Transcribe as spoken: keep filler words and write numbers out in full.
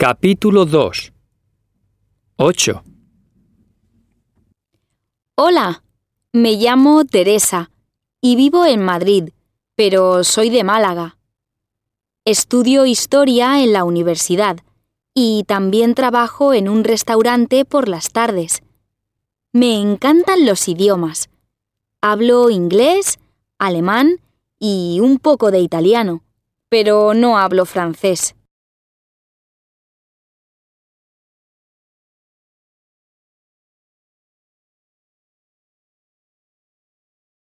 Capítulo dos. ocho. Hola, me llamo Teresa y vivo en Madrid, pero soy de Málaga. Estudio historia en la universidad y también trabajo en un restaurante por las tardes. Me encantan los idiomas. Hablo inglés, alemán y un poco de italiano, pero no hablo francés.